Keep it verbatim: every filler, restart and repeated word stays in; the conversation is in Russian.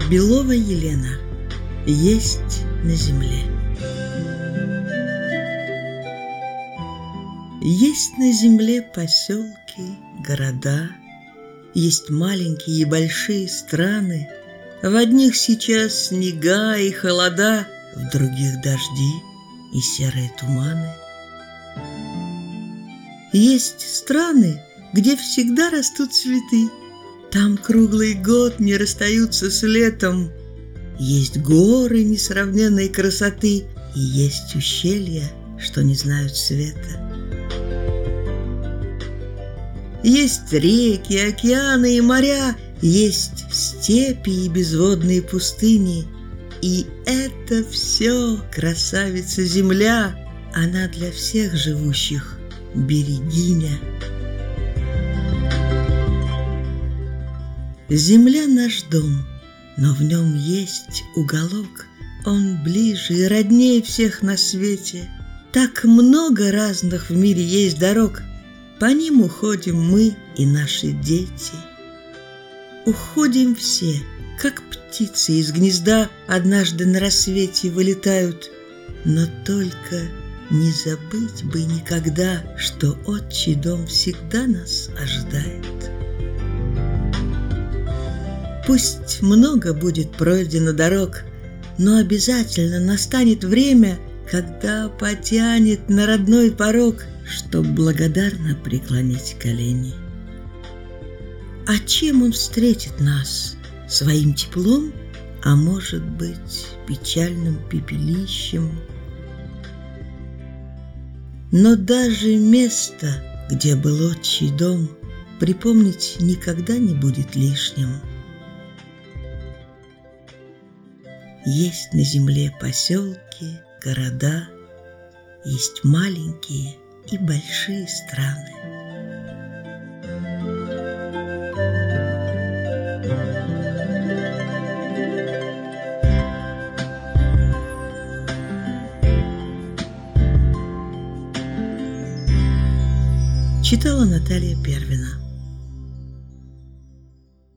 Белова Елена. Есть на земле. Есть на земле поселки, города, есть маленькие и большие страны. В одних сейчас снега и холода, в других дожди и серые туманы. Есть страны, где всегда растут цветы, там круглый год не расстаются с летом. Есть горы несравненной красоты, и есть ущелья, что не знают света. Есть реки, океаны и моря, есть степи и безводные пустыни. И это все красавица земля, она для всех живущих берегиня. Земля наш дом, но в нем есть уголок, он ближе и роднее всех на свете. Так много разных в мире есть дорог, по ним уходим мы и наши дети. Уходим все, как птицы из гнезда однажды на рассвете вылетают, но только не забыть бы никогда, что отчий дом всегда нас ожидает. Пусть много будет пройдено дорог, но обязательно настанет время, когда потянет на родной порог, чтоб благодарно преклонить колени. А чем он встретит нас? Своим теплом? А может быть, печальным пепелищем? Но даже место, где был отчий дом, припомнить никогда не будет лишним. Есть на земле поселки, города, есть маленькие и большие страны. Читала Наталья Первина.